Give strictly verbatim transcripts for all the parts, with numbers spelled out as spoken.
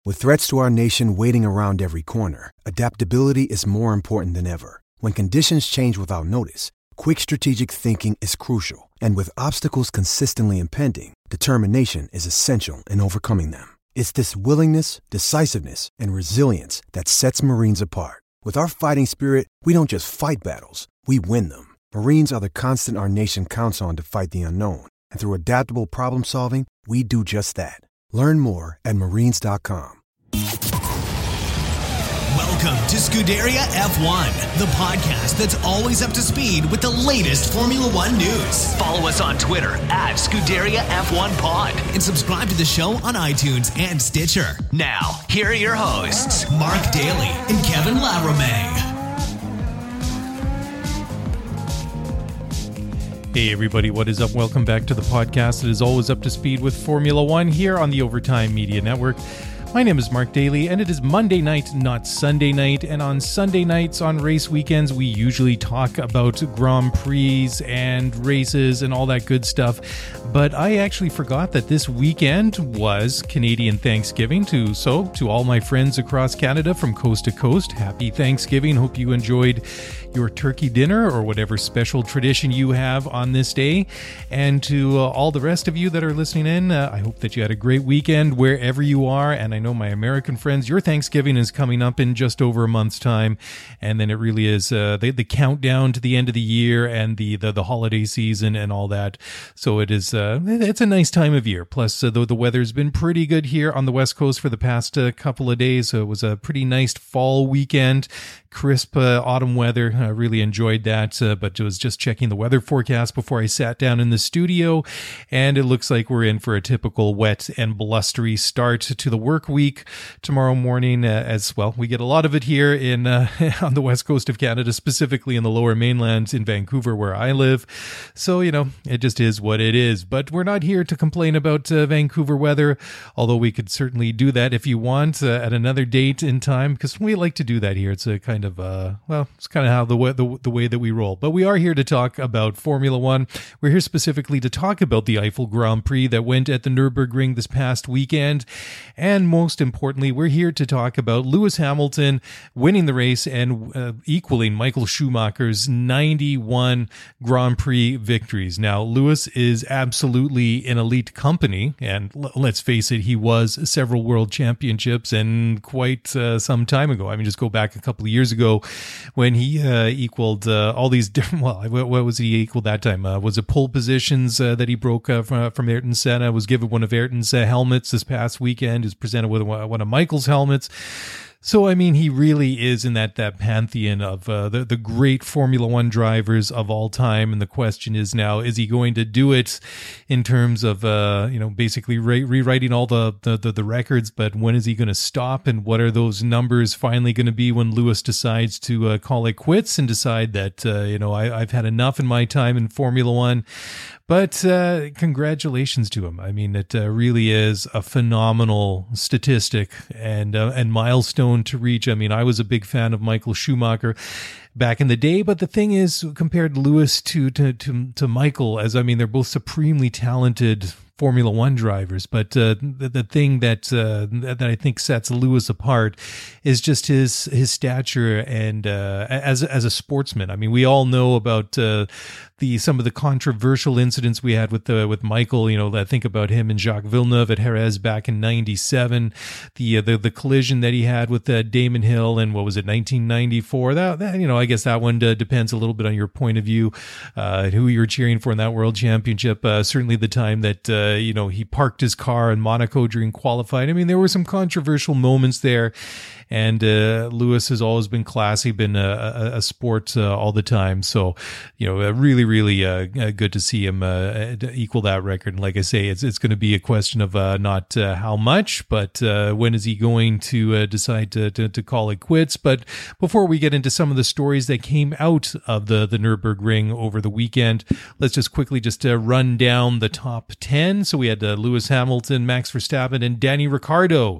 With threats to our nation waiting around every corner, adaptability is more important than ever. When conditions change without notice, quick strategic thinking is crucial. And with obstacles consistently impending, determination is essential in overcoming them. It's this willingness, decisiveness, and resilience that sets Marines apart. With our fighting spirit, we don't just fight battles, we win them. Marines are the constant our nation counts on to fight the unknown. And through adaptable problem solving, we do just that. Learn more at marines dot com. Welcome to Scuderia F one, the podcast that's always up to speed with the latest Formula One news. Follow us on Twitter at Scuderia F one Pod and subscribe to the show on iTunes and Stitcher. Now, here are your hosts, Mark Daly and Kevin Laramie. Hey everybody, what is up? Welcome back to the podcast that is always up to speed with Formula One here on the Overtime Media Network. My name is Mark Daly, and it is Monday night, not Sunday night. And on Sunday nights, on race weekends, we usually talk about Grand Prix and races and all that good stuff. But I actually forgot that this weekend was Canadian Thanksgiving. To so to all my friends across Canada from coast to coast, happy Thanksgiving. Hope you enjoyed your turkey dinner or whatever special tradition you have on this day. And to uh, all the rest of you that are listening in, uh, I hope that you had a great weekend wherever you are. And I know my American friends, your Thanksgiving is coming up in just over a month's time. And then it really is uh, the, the countdown to the end of the year and the, the, the holiday season and all that. So it is, uh, it's a nice time of year. Plus, uh, though the weather's been pretty good here on the West Coast for the past uh, couple of days. So it was a pretty nice fall weekend. Crisp uh, autumn weather. I really enjoyed that, uh, but I was just checking the weather forecast before I sat down in the studio, and it looks like we're in for a typical wet and blustery start to the work week tomorrow morning uh, as well. We get a lot of it here in uh, on the west coast of Canada, specifically in the lower mainland in Vancouver where I live. So, you know, it just is what it is, but we're not here to complain about uh, Vancouver weather, although we could certainly do that if you want uh, at another date in time, because we like to do that here. It's a kind of uh well it's kind of how the way the, the way that we roll. But we are here to talk about Formula One. We're here specifically to talk about the Eiffel Grand Prix that went at the Nürburgring this past weekend, and most importantly, we're here to talk about Lewis Hamilton winning the race and uh, equaling Michael Schumacher's ninety-one Grand Prix victories. Now, Lewis is absolutely an elite company, and l- let's face it, he was several world championships and quite uh, some time ago. I mean, just go back a couple of years ago when he uh, equaled uh, all these different, well, what, what was he equal that time? Uh, was it pole positions uh, that he broke uh, from, from Ayrton Senna? Was given one of Ayrton's uh, helmets this past weekend, is presented with one of Michael's helmets. So, I mean, he really is in that that pantheon of uh, the, the great Formula One drivers of all time. And the question is now, is he going to do it in terms of, uh, you know, basically re- rewriting all the, the, the, the records? But when is he going to stop? And what are those numbers finally going to be when Lewis decides to uh, call it quits and decide that, uh, you know, I, I've had enough in my time in Formula One? But uh, congratulations to him. I mean, it uh, really is a phenomenal statistic and uh, and milestone to reach. I mean, I was a big fan of Michael Schumacher back in the day, but the thing is, compared Lewis to to to, to Michael, as I mean, they're both supremely talented Formula One drivers, but uh, the, the thing that uh, that I think sets Lewis apart is just his his stature and uh, as as a sportsman. I mean, we all know about uh, the some of the controversial incidents we had with uh, with Michael. You know, I think about him and Jacques Villeneuve at Jerez back in ninety-seven, the uh, the the collision that he had with uh, Damon Hill, and what was it, nineteen ninety-four? That, that you know, I guess that one uh, depends a little bit on your point of view, uh, who you're cheering for in that World Championship. Uh, certainly, the time that uh, you know he parked his car in Monaco during qualifying. I mean, there were some controversial moments there. And uh, Lewis has always been classy, been a, a, a sport uh, all the time. So, you know, uh, really, really uh, good to see him uh, equal that record. And like I say, it's it's going to be a question of uh, not uh, how much, but uh, when is he going to uh, decide to, to to call it quits. But before we get into some of the stories that came out of the, the Nürburgring over the weekend, let's just quickly just uh, run down the top ten. So we had uh, Lewis Hamilton, Max Verstappen, and Danny Ricciardo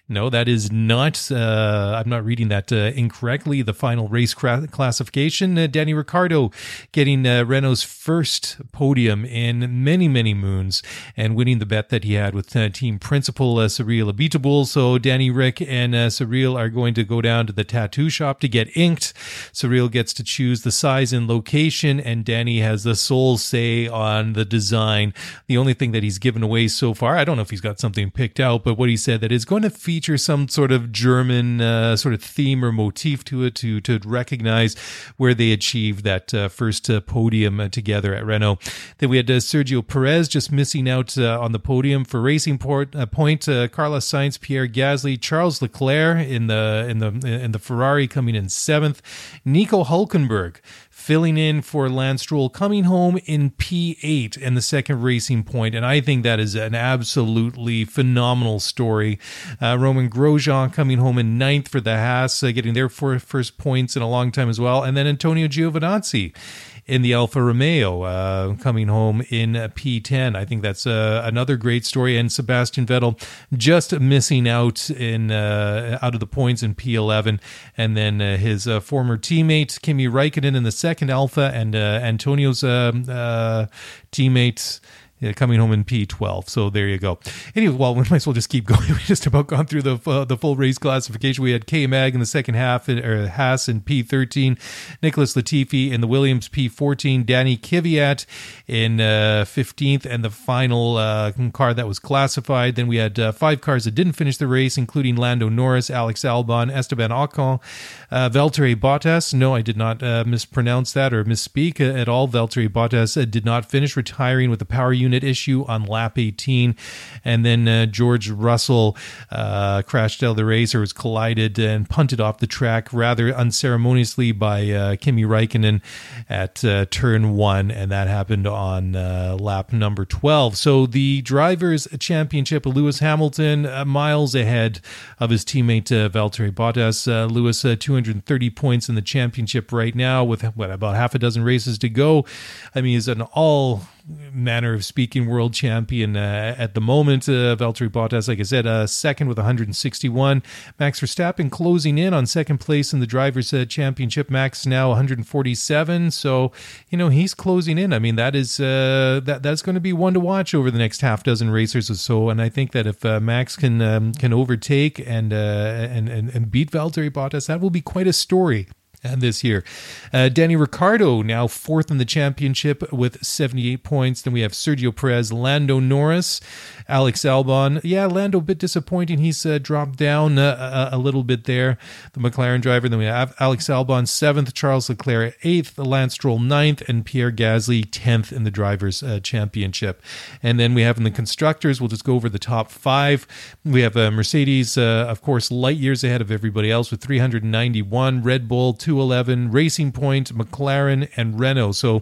No, that is not, uh, I'm not reading that uh, incorrectly. The final race cra- classification, uh, Danny Ricciardo getting uh, Renault's first podium in many, many moons and winning the bet that he had with uh, team principal uh, Cyril Abiteboul. So Danny Rick and uh, Cyril are going to go down to the tattoo shop to get inked. Cyril gets to choose the size and location, and Danny has the sole say on the design. The only thing that he's given away so far, I don't know if he's got something picked out, but what he said that is going to feature some sort of German uh, sort of theme or motif to it to to recognize where they achieved that uh, first uh, podium uh, together at Renault. Then we had uh, Sergio Perez just missing out uh, on the podium for Racing Port, uh, Point. Uh, Carlos Sainz, Pierre Gasly, Charles Leclerc in the in the in the Ferrari coming in seventh. Nico Hülkenberg filling in for Lance Stroll, coming home in P eight in the second Racing Point. And I think that is an absolutely phenomenal story. Uh, Roman Grosjean coming home in ninth for the Haas, uh, getting their first points in a long time as well. And then Antonio Giovinazzi in the Alfa Romeo, uh, coming home in uh, P ten. I think that's uh, another great story. And Sebastian Vettel just missing out in uh, out of the points in P eleven. And then uh, his uh, former teammate, Kimi Räikkönen, in the second Alfa, and uh, Antonio's uh, uh, teammates Yeah, coming home in P twelve. So there you go. Anyway, well, we might as well just keep going. We just about gone through the uh, the full race classification. We had K-Mag in the second half, or Haas in P thirteen, Nicholas Latifi in the Williams P fourteen, Danny Kvyat in uh, fifteenth, and the final uh, car that was classified. Then we had uh, five cars that didn't finish the race, including Lando Norris, Alex Albon, Esteban Ocon, uh, Valtteri Bottas. No, I did not uh, mispronounce that or misspeak at all. Valtteri Bottas uh, did not finish, retiring with the power unit issue on lap eighteen. And then uh, George Russell uh, crashed out of the race, or was collided and punted off the track rather unceremoniously by uh, Kimi Räikkönen at uh, turn one, and that happened on uh, lap number twelve. So the Drivers' Championship, Lewis Hamilton uh, miles ahead of his teammate uh, Valtteri Bottas. Uh, Lewis uh, two hundred thirty points in the championship right now with what, about half a dozen races to go. I mean, he's an all manner of speaking world champion uh, at the moment. uh, Valtteri Bottas, like I said, uh, second with one hundred sixty-one. Max Verstappen closing in on second place in the Drivers' uh, Championship. Max now one hundred forty-seven, so you know he's closing in. I mean, that is uh, that that's going to be one to watch over the next half dozen racers or so. And I think that if uh, Max can um, can overtake and, uh, and and and beat Valtteri Bottas, that will be quite a story this year. Uh, Danny Ricciardo now fourth in the championship with seventy-eight points. Then we have Sergio Perez, Lando Norris, Alex Albon. Yeah, Lando a bit disappointing. He's uh, dropped down uh, a, a little bit there, the McLaren driver. Then we have Alex Albon seventh, Charles Leclerc eighth, Lance Stroll ninth, and Pierre Gasly tenth in the Drivers' uh, Championship. And then we have in the Constructors, we'll just go over the top five. We have uh, Mercedes, uh, of course, light years ahead of everybody else with three hundred ninety-one, Red Bull two eleven, Racing Point, McLaren, and Renault. So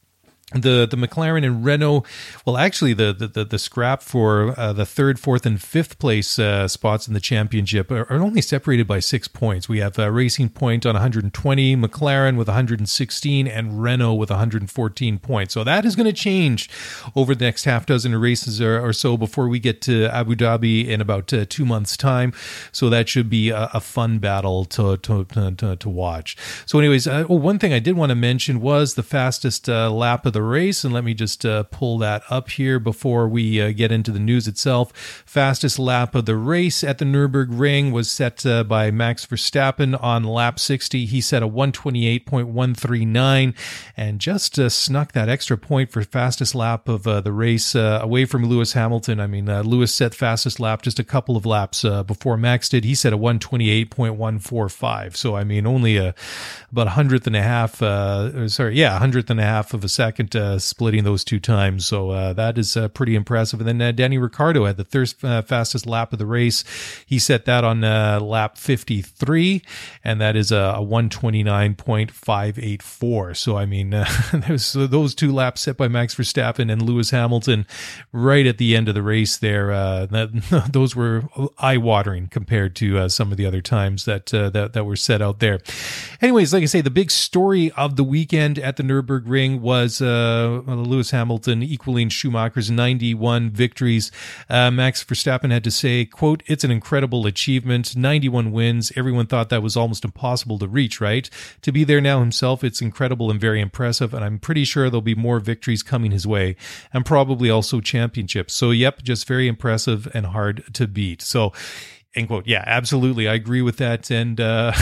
The the McLaren and Renault, well, actually, the the, the scrap for uh, the third, fourth, and fifth place uh, spots in the championship are, are only separated by six points. We have uh, Racing Point on one hundred twenty, McLaren with one hundred sixteen, and Renault with one hundred fourteen points. So that is going to change over the next half dozen races or, or so before we get to Abu Dhabi in about uh, two months' time. So that should be a, a fun battle to to, to to watch. So, anyways, uh, oh, one thing I did want to mention was the fastest uh, lap of the race, and let me just uh, pull that up here before we uh, get into the news itself. Fastest lap of the race at the Nürburgring was set uh, by Max Verstappen on lap sixty. He set a one twenty-eight point one three nine and just uh, snuck that extra point for fastest lap of uh, the race uh, away from Lewis Hamilton. I mean, uh, Lewis set fastest lap just a couple of laps uh, before Max did. He set a one twenty-eight point one four five. So, I mean, only a, about a hundredth and a half, uh, sorry, yeah, a hundredth and a half of a second Uh, splitting those two times. So uh, that is uh, pretty impressive. And then uh, Danny Ricciardo had the third uh, fastest lap of the race. He set that on uh, lap fifty-three, and that is a, a one twenty-nine point five eight four. So, I mean, uh, there's those two laps set by Max Verstappen and Lewis Hamilton right at the end of the race there. Uh, that, those were eye-watering compared to uh, some of the other times that, uh, that, that were set out there. Anyways, like I say, the big story of the weekend at the Nürburgring was uh, uh, Lewis Hamilton equaling Schumacher's ninety-one victories. Uh, Max Verstappen had to say, quote, "It's an incredible achievement. ninety-one wins. Everyone thought that was almost impossible to reach, right? To be there now himself, it's incredible and very impressive, and I'm pretty sure there'll be more victories coming his way, and probably also championships. So, yep, just very impressive and hard to beat." So, end quote. Yeah, absolutely. I agree with that. And uh,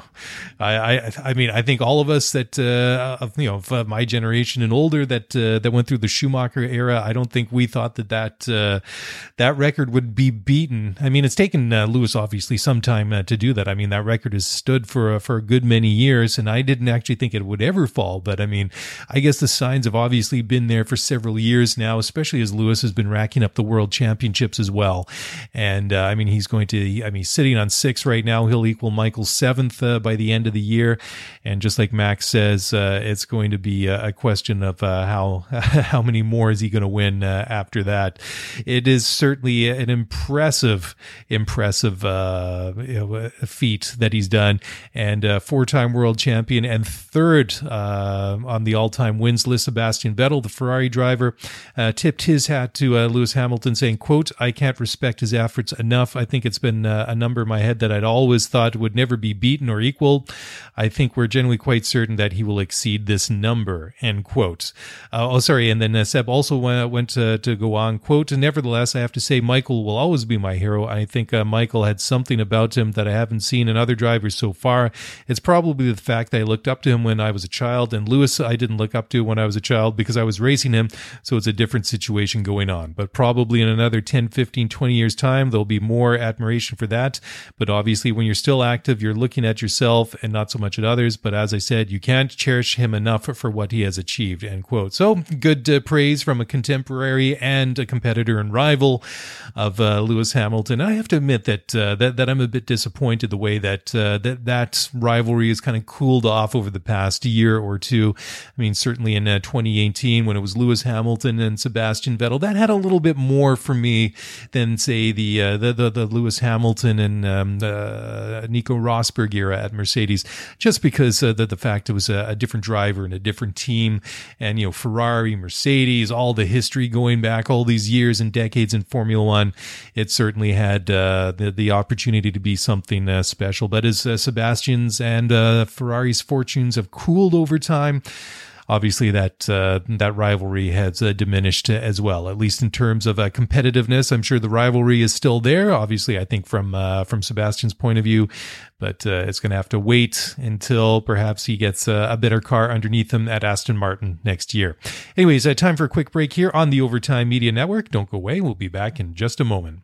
I, I, I mean, I think all of us that, uh, of, you know, of uh, my generation and older that uh, that went through the Schumacher era, I don't think we thought that that, uh, that record would be beaten. I mean, it's taken uh, Lewis obviously some time uh, to do that. I mean, that record has stood for uh, for a good many years, and I didn't actually think it would ever fall. But I mean, I guess the signs have obviously been there for several years now, especially as Lewis has been racking up the world championships as well. And uh, I mean, he's going to. I mean, sitting on six right now. He'll equal Michael's seventh uh, by the end of the year. And just like Max says, uh, it's going to be a, a question of uh, how how many more is he going to win uh, after that. It is certainly an impressive, impressive uh, you know, feat that he's done. And uh, four-time world champion and third uh, on the all-time wins list, Sebastian Vettel, the Ferrari driver, uh, tipped his hat to uh, Lewis Hamilton, saying, quote, "I can't respect his efforts enough. I think it's been uh, a number in my head that I'd always thought would never be beaten or equaled. I think we're generally quite certain that he will exceed this number," end quote. Uh, oh, sorry. And then uh, Seb also went, went uh, to go on, quote, "Nevertheless, I have to say Michael will always be my hero. I think uh, Michael had something about him that I haven't seen in other drivers so far. It's probably the fact that I looked up to him when I was a child, and Lewis I didn't look up to when I was a child because I was racing him, so it's a different situation going on. But probably in another ten, fifteen, twenty years' time, there'll be more admiration for that. But obviously, when you're still active, you're looking at yourself and not so much at others. But as I said, you can't cherish him enough for, for what he has achieved," end quote. So good uh, praise from a contemporary and a competitor and rival of uh, Lewis Hamilton. I have to admit that uh, that that I'm a bit disappointed the way that uh, that that rivalry has kind of cooled off over the past year or two. I mean, certainly in uh, twenty eighteen when it was Lewis Hamilton and Sebastian Vettel, that had a little bit more for me than say the uh, the, the the Lewis Hamilton and um, uh, Nico Rosberg era at Mercedes, just because uh, the the fact it was a, a different driver and a different team, and you know Ferrari, Mercedes, all the history going back all these years and decades in Formula One, it certainly had uh, the the opportunity to be something uh, special. But as uh, Sebastian's and uh, Ferrari's fortunes have cooled over time, obviously that uh, that rivalry has uh, diminished as well, at least in terms of uh, competitiveness. I'm sure the rivalry is still there, obviously, I think from uh, from Sebastian's point of view, but uh, it's going to have to wait until perhaps he gets uh, a better car underneath him at Aston Martin next year. Anyways, uh, time for a quick break here on the Overtime Media Network. Don't go away. We'll be back in just a moment.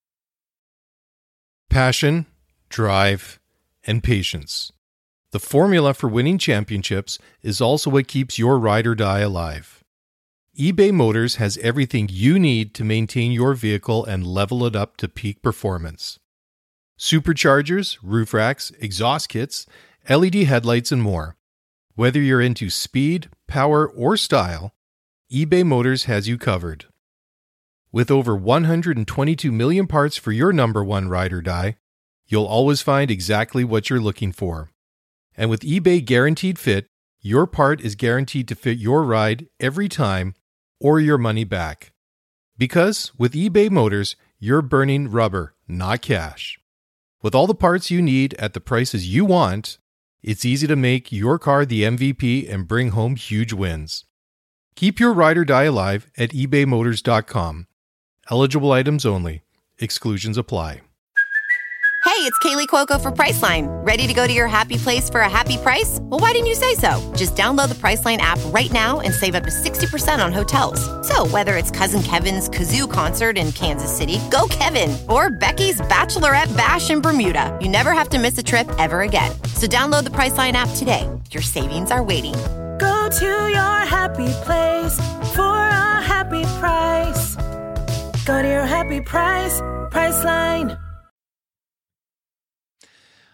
Passion, drive, and patience. The formula for winning championships is also what keeps your ride or die alive. eBay Motors has everything you need to maintain your vehicle and level it up to peak performance. Superchargers, roof racks, exhaust kits, L E D headlights, and more. Whether you're into speed, power, or style, eBay Motors has you covered. With over one hundred twenty-two million parts for your number one ride or die, you'll always find exactly what you're looking for. And with eBay Guaranteed Fit, your part is guaranteed to fit your ride every time or your money back. Because with eBay Motors, you're burning rubber, not cash. With all the parts you need at the prices you want, it's easy to make your car the M V P and bring home huge wins. Keep your ride or die alive at ebay motors dot com. Eligible items only. Exclusions apply. Hey, it's Kaylee Cuoco for Priceline. Ready to go to your happy place for a happy price? Well, why didn't you say so? Just download the Priceline app right now and save up to sixty percent on hotels. So whether it's Cousin Kevin's Kazoo Concert in Kansas City, go Kevin, or Becky's Bachelorette Bash in Bermuda, you never have to miss a trip ever again. So download the Priceline app today. Your savings are waiting. Go to your happy place for a happy price. Go to your happy price, Priceline.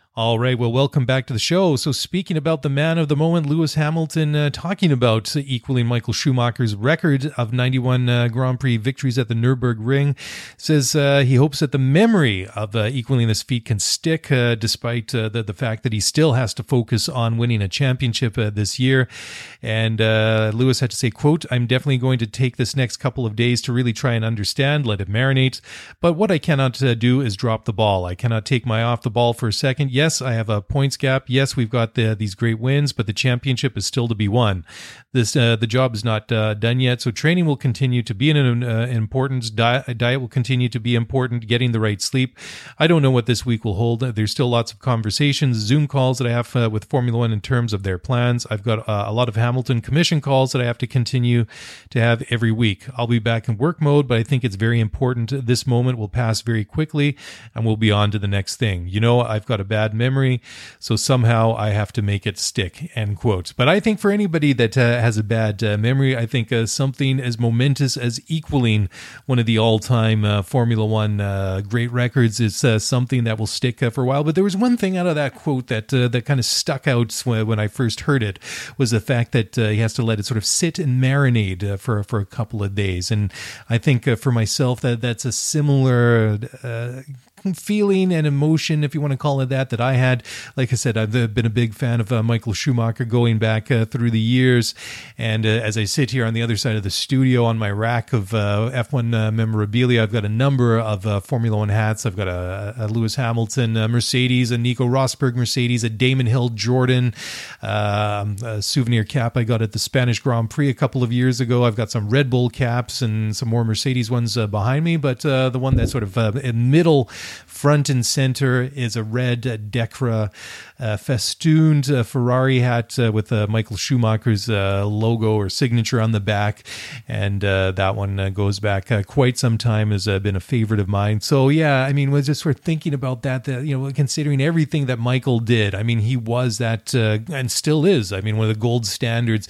All right, well, welcome back to the show. So speaking about the man of the moment, Lewis Hamilton, uh, talking about equaling Michael Schumacher's record of ninety-one uh, Grand Prix victories at the Nürburgring, says uh, he hopes that the memory of uh, equaling this feat can stick, uh, despite uh, the, the fact that he still has to focus on winning a championship uh, this year. And uh, Lewis had to say, quote, "I'm definitely going to take this next couple of days to really try and understand, let it marinate. But what I cannot uh, do is drop the ball. I cannot take my eye off the ball for a second. Yes, I have a points gap. Yes, we've got the, these great wins, but the championship is still to be won. This uh, the job is not uh, done yet. So training will continue to be an uh, importance. Diet, diet will continue to be important. Getting the right sleep. I don't know what this week will hold. There's still lots of conversations, Zoom calls that I have uh, with Formula One in terms of their plans. I've got uh, a lot of Hamilton Commission calls that I have to continue to have every week. I'll be back in work mode, but I think it's very important. This moment will pass very quickly, and we'll be on to the next thing. You know, I've got a bad memory, so somehow I have to make it stick," end quote. But I think for anybody that uh, has a bad uh, memory, I think uh, something as momentous as equaling one of the all-time uh, Formula One uh, great records is uh, something that will stick uh, for a while. But there was one thing out of that quote that uh, that kind of stuck out when, when I first heard it, was the fact that uh, he has to let it sort of sit and marinate uh, for for a couple of days. And I think uh, for myself that that's a similar uh, feeling and emotion, if you want to call it that, that I had. Like I said, I've been a big fan of uh, Michael Schumacher going back uh, through the years. And uh, as I sit here on the other side of the studio on my rack of uh, F one uh, memorabilia, I've got a number of uh, Formula One hats. I've got a, a Lewis Hamilton uh, Mercedes, a Nico Rosberg Mercedes, a Damon Hill Jordan, um, a souvenir cap I got at the Spanish Grand Prix a couple of years ago. I've got some Red Bull caps and some more Mercedes ones uh, behind me, but uh, the one that's sort of uh, in middle front and center is a red uh, Decra uh, festooned uh, Ferrari hat uh, with uh, Michael Schumacher's uh, logo or signature on the back. And uh, that one uh, goes back uh, quite some time, has uh, been a favorite of mine. So yeah, I mean, was just sort of thinking about that, that, you know, considering everything that Michael did. I mean, he was that uh, and still is, I mean, one of the gold standards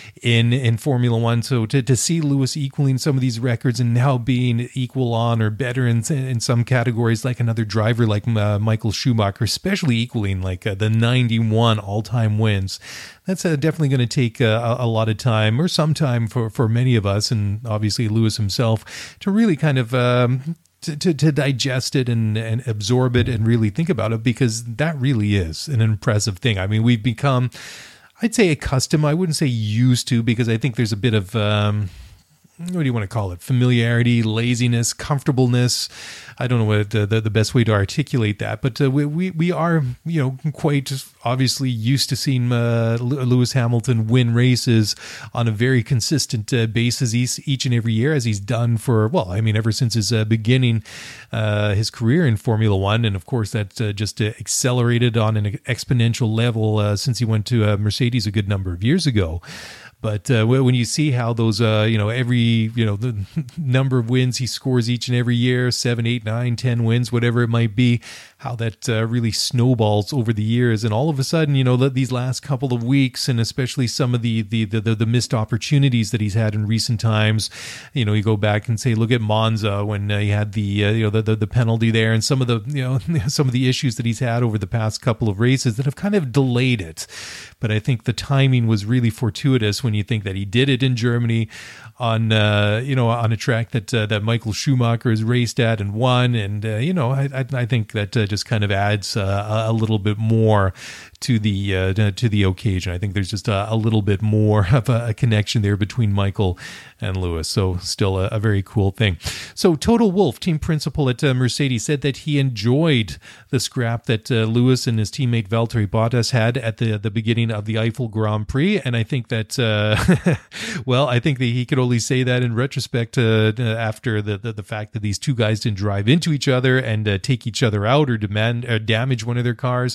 in in Formula One. So to, to see Lewis equaling some of these records and now being equal on or better in, in some categories, like another driver like uh, Michael Schumacher, especially equaling like uh, the ninety-one all-time wins, that's uh, definitely going to take uh, a, a lot of time, or some time for, for many of us, and obviously Lewis himself, to really kind of um, To, to, to digest it and, and absorb it and really think about it, because that really is an impressive thing. I mean, we've become, I'd say, accustomed. I wouldn't say used to, because I think there's a bit of, um, what do you want to call it? Familiarity, laziness, comfortableness. I don't know what uh, the, the best way to articulate that, but uh, we, we we are, you know, quite obviously used to seeing uh, Lewis Hamilton win races on a very consistent uh, basis each, each and every year, as he's done for, well, I mean, ever since his uh, beginning, uh, his career in Formula One. And of course, that uh, just uh, accelerated on an exponential level uh, since he went to uh, Mercedes a good number of years ago. But uh, when you see how those, uh, you know, every, you know, the number of wins he scores each and every year, seven, eight, nine, ten wins, whatever it might be, how that uh, really snowballs over the years. And all of a sudden, you know, these last couple of weeks, and especially some of the the the, the missed opportunities that he's had in recent times, you know, you go back and say, look at Monza when uh, he had the, uh, you know, the, the the penalty there, and some of the, you know, some of the issues that he's had over the past couple of races that have kind of delayed it. But I think the timing was really fortuitous when you think that he did it in Germany on, uh, you know, on a track that uh, that Michael Schumacher has raced at and won. And, uh, you know, I, I, I think that uh, just kind of adds uh, a little bit more to the uh, to the occasion. I think there's just a, a little bit more of a, a connection there between Michael and Lewis. So still a, a very cool thing. So Toto Wolff, team principal at uh, Mercedes, said that he enjoyed the scrap that uh, Lewis and his teammate Valtteri Bottas had at the the beginning of the Eiffel Grand Prix. And I think that, uh, well, I think that he could only say that in retrospect uh, after the, the the fact that these two guys didn't drive into each other and uh, take each other out or demand or damage one of their cars,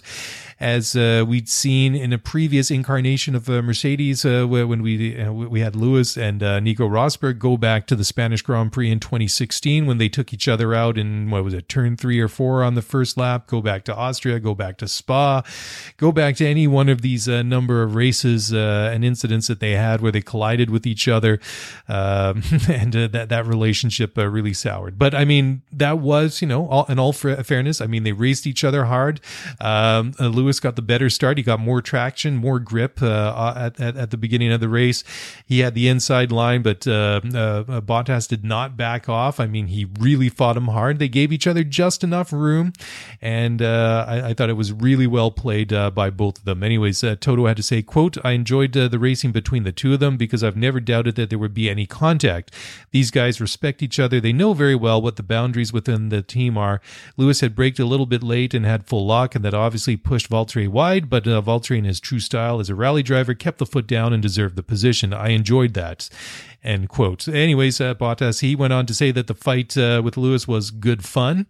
as uh, we'd seen in a previous incarnation of uh, Mercedes uh, when we uh, we had Lewis and uh, Nico Rosberg go back to the Spanish Grand Prix in twenty sixteen when they took each other out in, what was it, turn three or four on the first lap, go back to Austria, go back to Spa, go back to any one of these uh, number of races uh, and incidents that they had where they collided with each other, um, and uh, that that relationship uh, really soured. But I mean, that was, you know, all, in all fairness, I mean, they raced each other hard. Um, uh, Lewis got the better start. He got more traction, more grip uh, at, at at the beginning of the race. He had the inside line, but uh, uh, Bottas did not back off. I mean, he really fought him hard. They gave each other just enough room, and uh, I, I thought it was really well played uh, by both of them. Anyways, uh, Toto had to say, quote, "I enjoyed uh, the racing between the two of them because I've never doubted that there would be any contact. These guys respect each other. They know very well what the boundaries within the team are. Lewis had braked a little bit late and had full lock, and that obviously pushed Valtteri wide, but uh, Valtteri in his true style as a rally driver kept the foot down and deserved the position. I enjoyed that." End quote. Anyways, uh, Bottas, he went on to say that the fight uh, with Lewis was good fun,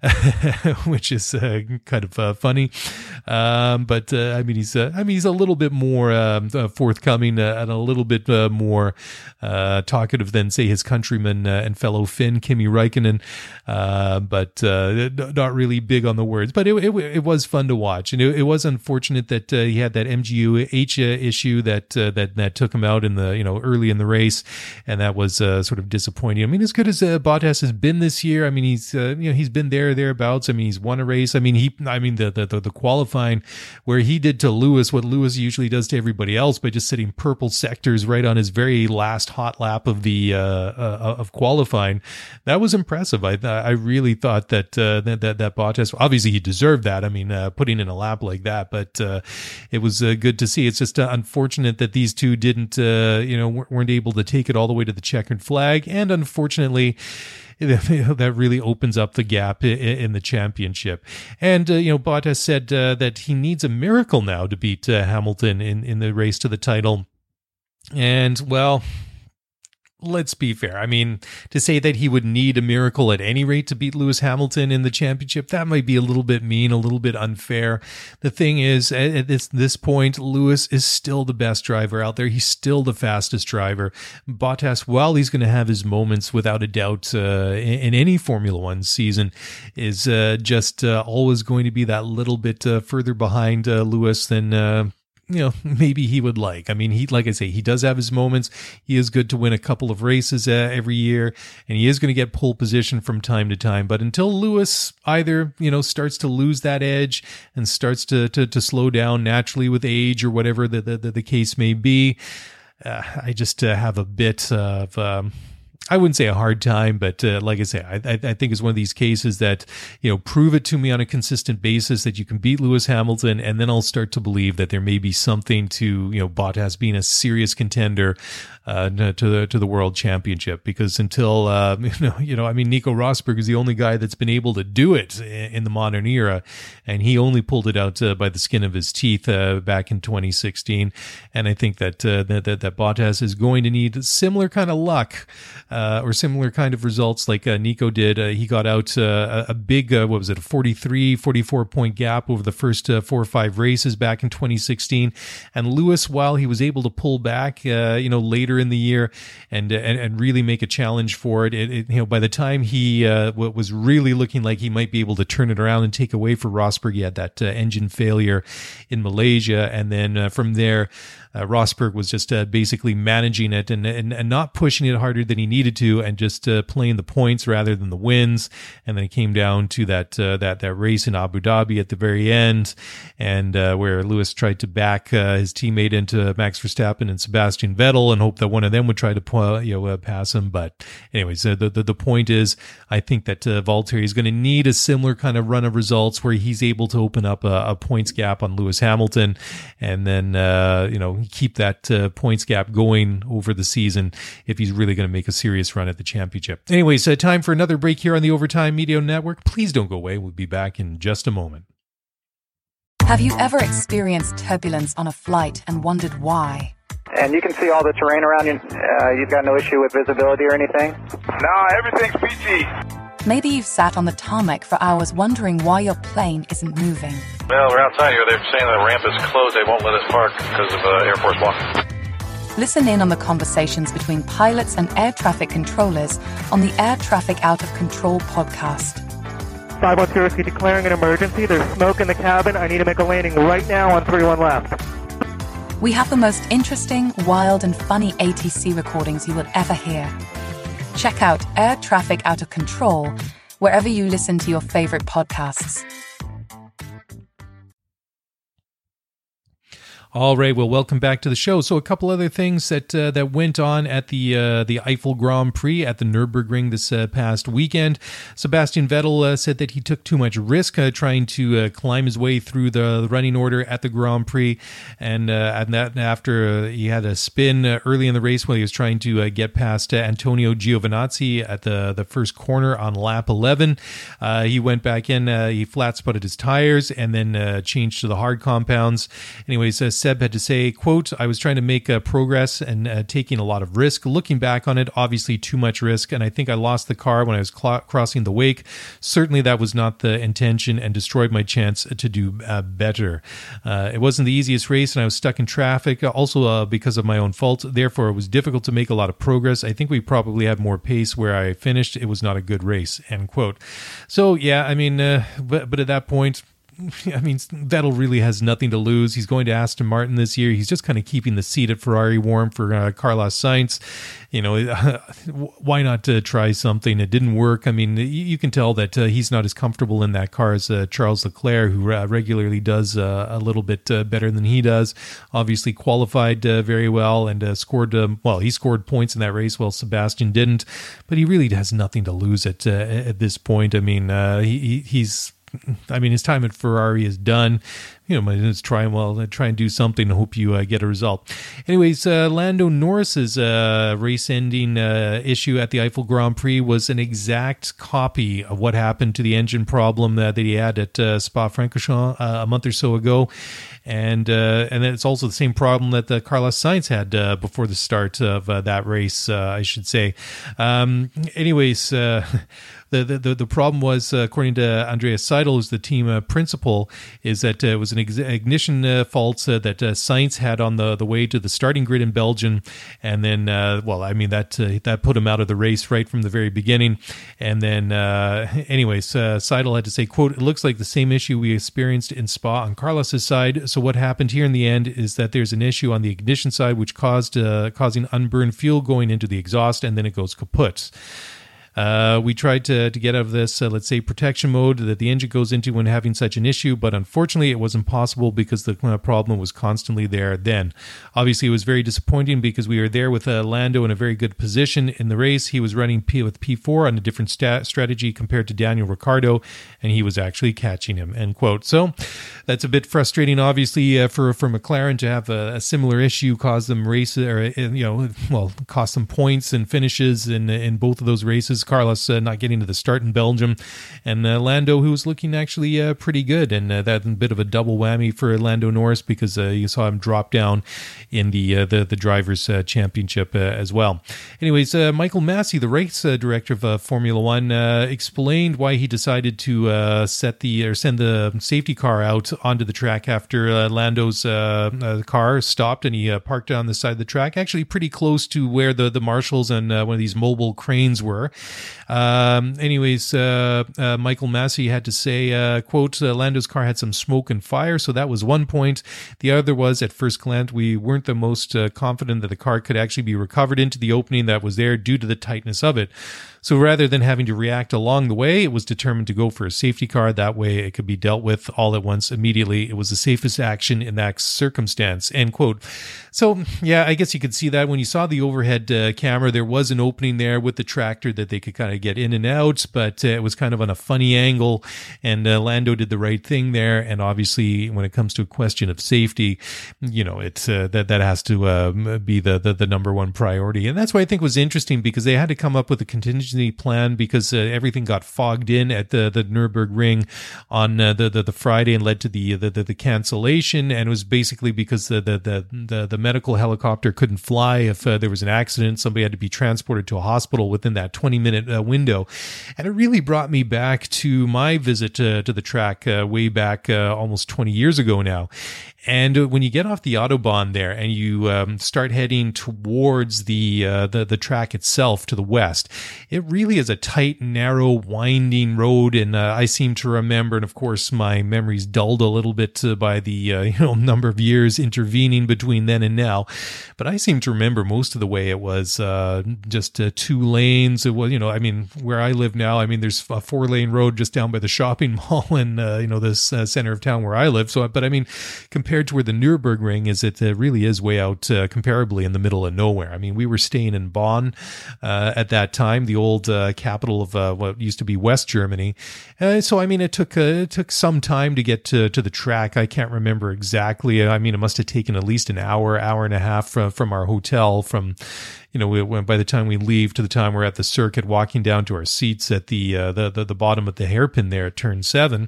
which is uh, kind of uh, funny. Um, but uh, I mean, he's uh, I mean, he's a little bit more um, uh, forthcoming uh, and a little bit uh, more uh, talkative than, say, his countryman uh, and fellow Finn Kimi Räikkönen. Uh, but uh, not really big on the words. But it it, it was fun to watch, and it, it was unfortunate that uh, he had that M G U H issue that uh, that that took him out in the you know early in the race. And that was uh, sort of disappointing. I mean, as good as uh, Bottas has been this year, I mean, he's uh, you know he's been there thereabouts. I mean, he's won a race. I mean, he I mean the the the qualifying where he did to Lewis what Lewis usually does to everybody else by just sitting purple sectors right on his very last hot lap of the uh, uh, of qualifying. That was impressive. I I really thought that uh, that, that that Bottas, obviously he deserved that. I mean, uh, putting in a lap like that, but uh, it was uh, good to see. It's just uh, unfortunate that these two didn't uh, you know weren't able to take it all the way to the checkered flag, and unfortunately that really opens up the gap in the championship. And uh, you know Bottas said uh, that he needs a miracle now to beat uh, Hamilton in in the race to the title. And well, let's be fair. I mean, to say that he would need a miracle at any rate to beat Lewis Hamilton in the championship, that might be a little bit mean, a little bit unfair. The thing is, at this, this point, Lewis is still the best driver out there. He's still the fastest driver. Bottas, while he's going to have his moments without a doubt uh, in, in any Formula One season, is uh, just uh, always going to be that little bit uh, further behind uh, Lewis than uh, you know, maybe he would like. I mean, he, like I say, he does have his moments. He is good to win a couple of races uh, every year, and he is going to get pole position from time to time. But until Lewis either, you know, starts to lose that edge and starts to to, to slow down naturally with age or whatever the the, the case may be, uh, I just uh, have a bit of. Um, I wouldn't say a hard time, but uh, like I say, I, I, I think it's one of these cases that, you know, prove it to me on a consistent basis that you can beat Lewis Hamilton, and then I'll start to believe that there may be something to, you know, Bottas being a serious contender uh, to the to the World Championship. Because until uh, you know, you know, I mean, Nico Rosberg is the only guy that's been able to do it in the modern era, and he only pulled it out uh, by the skin of his teeth uh, back in twenty sixteen. And I think that uh, that, that that Bottas is going to need similar kind of luck. Uh, or similar kind of results like uh, Nico did. Uh, he got out uh, a big, uh, what was it, a forty-three, forty-four point gap over the first uh, four or five races back in twenty sixteen. And Lewis, while he was able to pull back, uh, you know, later in the year and, and and really make a challenge for it, it, it you know, by the time he uh, was really looking like he might be able to turn it around and take away for Rosberg, he had that uh, engine failure in Malaysia. And then uh, from there, Uh, Rosberg was just uh, basically managing it and, and and not pushing it harder than he needed to, and just uh, playing the points rather than the wins. And then it came down to that uh, that that race in Abu Dhabi at the very end, and uh, where Lewis tried to back uh, his teammate into Max Verstappen and Sebastian Vettel, and hope that one of them would try to you know uh, pass him. But anyways, uh, the, the the point is, I think that uh, Valtteri is going to need a similar kind of run of results where he's able to open up a, a points gap on Lewis Hamilton, and then uh, you know. keep that uh, points gap going over the season if he's really going to make a serious run at the championship. Anyways, uh, time for another break here on the Overtime Media Network. Please don't go away. We'll be back in just a moment. Have you ever experienced turbulence on a flight and wondered why? And you can see all the terrain around you. Uh, you've got no issue with visibility or anything? No, everything's peachy. Maybe you've sat on the tarmac for hours wondering why your plane isn't moving. Well, we're outside here. They're saying the ramp is closed. They won't let us park because of uh, Air Force One. Listen in on the conversations between pilots and air traffic controllers on the Air Traffic Out of Control podcast. five one zero, declaring an emergency. There's smoke in the cabin. I need to make a landing right now on three one left. We have the most interesting, wild, and funny A T C recordings you will ever hear. Check out Air Traffic Out of Control wherever you listen to your favorite podcasts. All right, well, welcome back to the show. So a couple other things that uh, that went on at the uh, the Eiffel Grand Prix at the Nürburgring this uh, past weekend. Sebastian Vettel uh, said that he took too much risk uh, trying to uh, climb his way through the running order at the Grand Prix, and, uh, and that after uh, he had a spin uh, early in the race while he was trying to uh, get past uh, Antonio Giovinazzi at the, the first corner on lap eleven. Uh, he went back in, uh, he flat spotted his tires, and then uh, changed to the hard compounds. Anyways, uh, Seb had to say, quote, I was trying to make uh, progress and uh, taking a lot of risk. Looking back on it, obviously too much risk, and I think I lost the car when I was cl- crossing the wake. Certainly that was not the intention and destroyed my chance to do uh, better. Uh, it wasn't the easiest race, and I was stuck in traffic, also uh, because of my own fault. Therefore, it was difficult to make a lot of progress. I think we probably had more pace where I finished. It was not a good race, end quote. So, yeah, I mean, uh, but, but at that point, I mean, Vettel really has nothing to lose. He's going to Aston Martin this year. He's just kind of keeping the seat at Ferrari warm for uh, Carlos Sainz. You know, uh, why not uh, try something? It didn't work. I mean, you, you can tell that uh, he's not as comfortable in that car as uh, Charles Leclerc, who uh, regularly does uh, a little bit uh, better than he does. Obviously qualified uh, very well and uh, scored, um, well, he scored points in that race while Sebastian didn't. But he really has nothing to lose at, uh, at this point. I mean, uh, he, he's... I mean, his time at Ferrari is done. You know, let's try, well, try and do something and hope you uh, get a result. Anyways, uh, Lando Norris's uh, race-ending uh, issue at the Eiffel Grand Prix was an exact copy of what happened to the engine problem uh, that he had at uh, Spa-Francorchamps uh, a month or so ago. And uh, and then it's also the same problem that uh, Carlos Sainz had uh, before the start of uh, that race, uh, I should say. Um, anyways, uh, the, the the problem was, uh, according to Andreas Seidel, who's the team uh, principal, is that uh, it was an ex- ignition uh, fault uh, that uh, Sainz had on the, the way to the starting grid in Belgium. And then, uh, well, I mean, that uh, that put him out of the race right from the very beginning. And then, uh, anyways, uh, Seidel had to say, quote, it looks like the same issue we experienced in Spa on Carlos's side. So what happened here in the end is that there's an issue on the ignition side which caused uh, causing unburned fuel going into the exhaust, and then it goes kaput. Uh, we tried to, to get out of this, uh, let's say, protection mode that the engine goes into when having such an issue, but unfortunately it was impossible because the uh, problem was constantly there then. Obviously, it was very disappointing because we were there with uh, Lando in a very good position in the race. He was running P with P four on a different stat- strategy compared to Daniel Ricciardo, and he was actually catching him, end quote. So that's a bit frustrating, obviously, uh, for, for McLaren to have a, a similar issue cause them races, or, you know, well, cost them points and finishes in, in both of those races. Carlos uh, not getting to the start in Belgium, and uh, Lando, who was looking actually uh, pretty good, and uh, that's a bit of a double whammy for Lando Norris because uh, you saw him drop down in the uh, the, the Drivers' uh, Championship uh, as well. Anyways, uh, Michael Massey, the race uh, director of uh, Formula One, uh, explained why he decided to uh, set the or send the safety car out onto the track after uh, Lando's uh, uh, car stopped and he uh, parked on the side of the track, actually pretty close to where the the marshals and uh, one of these mobile cranes were. Um, anyways, uh, uh, Michael Massey had to say, uh, quote, uh, Lando's car had some smoke and fire, so that was one point. The other was, at first glance, we weren't the most uh, confident that the car could actually be recovered into the opening that was there due to the tightness of it. So rather than having to react along the way, it was determined to go for a safety car. That way it could be dealt with all at once immediately. It was the safest action in that circumstance, end quote. So, yeah, I guess you could see that when you saw the overhead uh, camera, there was an opening there with the tractor that they could kind of get in and out, but uh, it was kind of on a funny angle, and uh, Lando did the right thing there. And obviously, when it comes to a question of safety, you know, it's uh, that that has to uh, be the, the the number one priority. And that's why I think it was interesting, because they had to come up with a contingency plan because uh, everything got fogged in at the the Nürburgring on uh, the, the the Friday and led to the the, the, the cancellation. And it was basically because the the the the, the medical helicopter couldn't fly if uh, there was an accident. Somebody had to be transported to a hospital within that twenty minute minute uh, window. And it really brought me back to my visit to, to the track uh, way back uh, almost twenty years ago now. And uh, when you get off the Autobahn there and you um, start heading towards the, uh, the the track itself to the west, it really is a tight, narrow, winding road. And uh, I seem to remember, and of course my memory's dulled a little bit uh, by the uh, you know number of years intervening between then and now, but I seem to remember most of the way it was uh, just uh, two lanes. It was, you know, I mean, where I live now, I mean, there's a four lane road just down by the shopping mall in uh, you know this uh, center of town where I live. So, but I mean, compared to where the Nürburgring is, it uh, really is way out uh, comparably in the middle of nowhere. I mean, we were staying in Bonn uh, at that time, the old uh, capital of uh, what used to be West Germany. Uh, so, I mean, it took uh, it took some time to get to, to the track. I can't remember exactly. I mean, it must have taken at least an hour, hour and a half from, from our hotel from, you know, we, when, by the time we leave to the time we're at the circuit, walking down to our seats at the, uh, the, the, the bottom of the hairpin there at turn seven.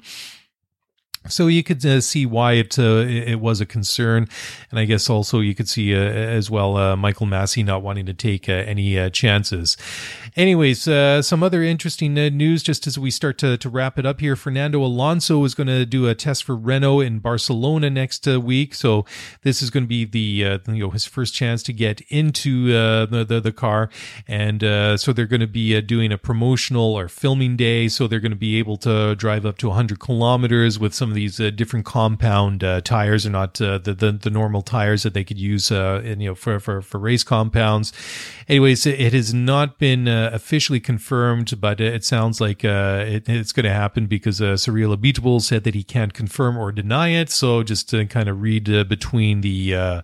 So you could uh, see why it uh, it was a concern, and I guess also you could see uh, as well uh, Michael Massey not wanting to take uh, any uh, chances. Anyways, uh, some other interesting uh, news just as we start to, to wrap it up here. Fernando Alonso is going to do a test for Renault in Barcelona next uh, week, so this is going to be the uh, you know his first chance to get into uh, the, the the car, and uh, so they're going to be uh, doing a promotional or filming day. So they're going to be able to drive up to one hundred kilometers with some of these uh, different compound uh, tires, are not uh, the, the the normal tires that they could use uh, in, you know for, for for race compounds. Anyways, it, it has not been uh, officially confirmed, but it sounds like uh, it, it's going to happen because uh, Cyril Abiteboul said that he can't confirm or deny it. So just to kind of read uh, between the uh,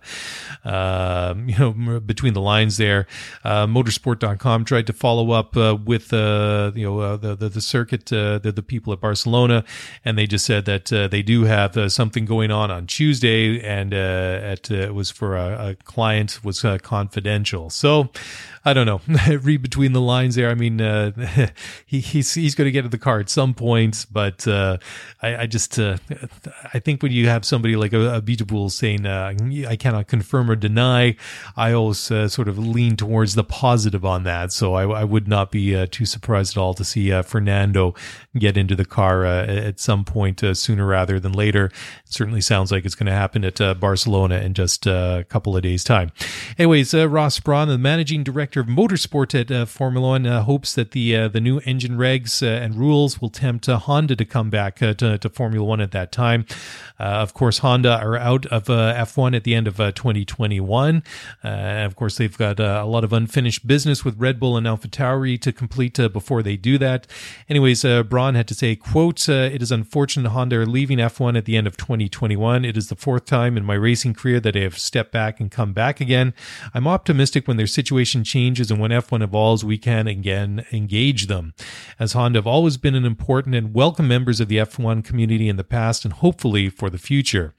uh, you know between the lines there, uh, motorsport dot com tried to follow up uh, with uh, you know uh, the, the the circuit uh, the the people at Barcelona, and they just said that uh, they do have uh, something going on on Tuesday, and uh, at uh, it was for a, a client, was uh, confidential. So I don't know. Read between the lines there. I mean, uh, he, he's he's going to get to the car at some point, but uh, I, I just uh, I think when you have somebody like a, a Abiteboul saying uh, I cannot confirm or deny, I always uh, sort of lean towards the positive on that. So I, I would not be uh, too surprised at all to see uh, Fernando get into the car uh, at some point uh, sooner rather than later. It certainly sounds like it's going to happen at uh, Barcelona in just uh, a couple of days' time. Anyways, uh, Ross Brawn, the managing director of motorsport at uh, Formula One, uh, hopes that the uh, the new engine regs uh, and rules will tempt uh, Honda to come back uh, to, to Formula One at that time. Uh, of course, Honda are out of uh, F one at the end of uh, twenty twenty-one. Uh, of course, they've got uh, a lot of unfinished business with Red Bull and AlphaTauri to complete uh, before they do that. Anyways, uh, Braun had to say, quote, uh, "It is unfortunate Honda are leaving F one at the end of twenty twenty-one. It is the fourth time in my racing career that I have stepped back and come back again. I'm optimistic when their situation changes and when F one evolves, we can again engage them. As Honda have always been an important and welcome members of the F one community in the past and hopefully for the future."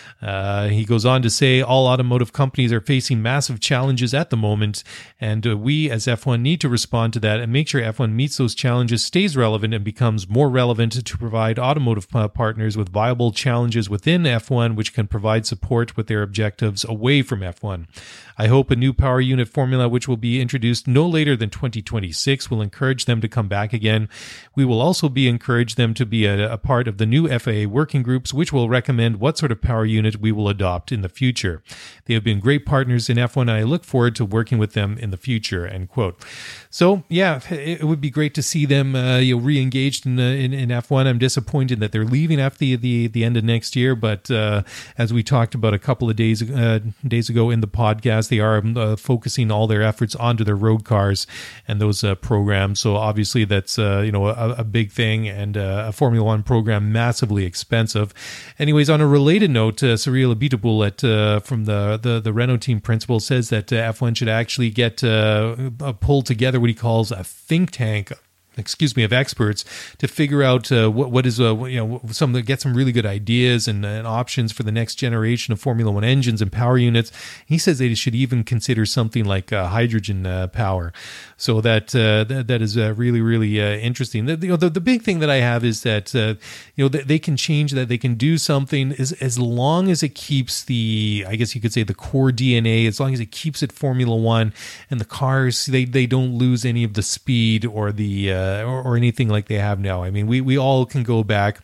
Uh, he goes on to say, all automotive companies are facing massive challenges at the moment, and uh, we as F one need to respond to that and make sure F one meets those challenges, stays relevant, and becomes more relevant to provide automotive uh, partners with viable challenges within F one, which can provide support with their objectives away from F one. I hope a new power unit formula, which will be introduced no later than twenty twenty-six, will encourage them to come back again. We will also be encourage them to be a, a part of the new F A A working groups, which will recommend what sort of power unit we will adopt in the future. They have been great partners in F one, and I look forward to working with them in the future, end quote. So, yeah, it would be great to see them uh, you know, re-engaged in, uh, in in F one. I'm disappointed that they're leaving after the, the, the end of next year, but uh, as we talked about a couple of days, uh, days ago in the podcast, they are uh, focusing all their efforts onto their road cars and those uh, programs. So obviously that's uh, you know a, a big thing, and uh, a Formula One program massively expensive. Anyways, on a related note, uh, Cyril Abiteboul at uh, from the, the the Renault team principal says that uh, F one should actually get uh, pulled together what he calls a think tank excuse me, of experts to figure out uh, what what is uh, you know some get some really good ideas and, and options for the next generation of Formula One engines and power units. He says they should even consider something like uh, hydrogen uh, power. So that uh, that, that is uh, really really uh, interesting. The, you know, the the big thing that I have is that uh, you know they, they can change that, they can do something as as long as it keeps the, I guess you could say, the core D N A, as long as it keeps it Formula One, and the cars they they don't lose any of the speed or the uh, Or, or anything like they have now. I mean, we, we all can go back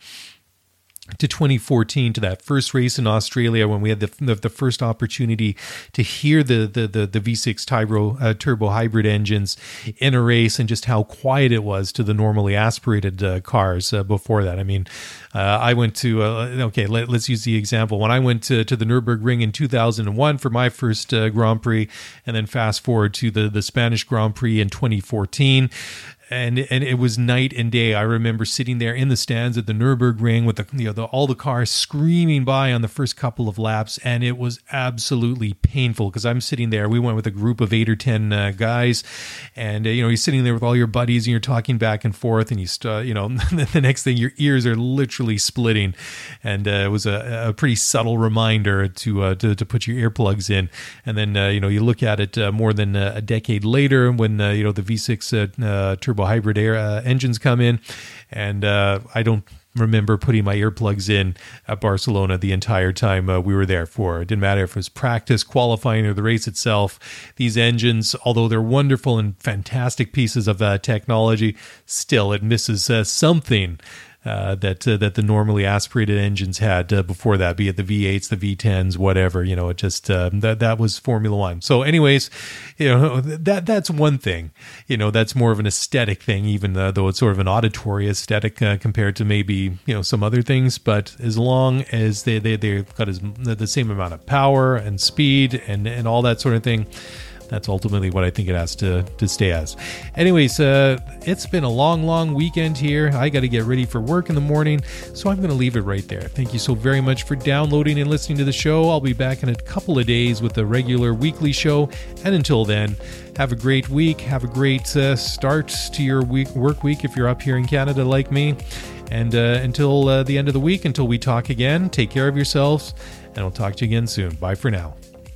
to twenty fourteen, to that first race in Australia when we had the the, the first opportunity to hear the the the, the V six turbo uh, turbo hybrid engines in a race, and just how quiet it was to the normally aspirated uh, cars uh, before that. I mean, uh, I went to uh, okay, let, let's use the example when I went to, to the Nürburgring in two thousand one for my first uh, Grand Prix, and then fast forward to the the Spanish Grand Prix in twenty fourteen. And and it was night and day. I remember sitting there in the stands at the Nürburgring with the, you know, the, all the cars screaming by on the first couple of laps, and it was absolutely painful because I'm sitting there. We went with a group of eight or ten uh, guys, and uh, you know, you're sitting there with all your buddies and you're talking back and forth, and you st- you know the next thing your ears are literally splitting, and uh, it was a, a pretty subtle reminder to uh, to, to put your earplugs in, and then uh, you know you look at it uh, more than a decade later when uh, you know the V six uh, uh, turbo hybrid air uh, engines come in, and uh, I don't remember putting my earplugs in at Barcelona the entire time uh, we were there for. It didn't matter if it was practice, qualifying, or the race itself. These engines, although they're wonderful and fantastic pieces of uh, technology, still it misses uh, something Uh, that uh, that the normally aspirated engines had uh, before that, be it the V eights, the V tens, whatever. You know, it just uh, that that was Formula One. So, anyways, you know that that's one thing. You know, that's more of an aesthetic thing, even uh, though it's sort of an auditory aesthetic uh, compared to maybe you know some other things. But as long as they they they've got as, the same amount of power and speed and and all that sort of thing, that's ultimately what I think it has to, to stay as. Anyways, uh, it's been a long, long weekend here. I got to get ready for work in the morning, so I'm going to leave it right there. Thank you so very much for downloading and listening to the show. I'll be back in a couple of days with a regular weekly show, and until then, have a great week. Have a great uh, start to your week, work week if you're up here in Canada like me. And uh, until uh, the end of the week, until we talk again, take care of yourselves, and I'll talk to you again soon. Bye for now.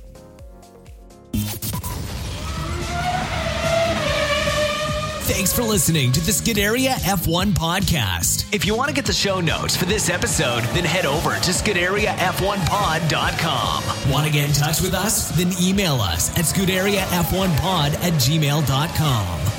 Thanks for listening to the Scuderia F one podcast. If you want to get the show notes for this episode, then head over to Scuderia F one pod dot com. Want to get in touch with us? Then email us at Scuderia F one pod at gmail dot com.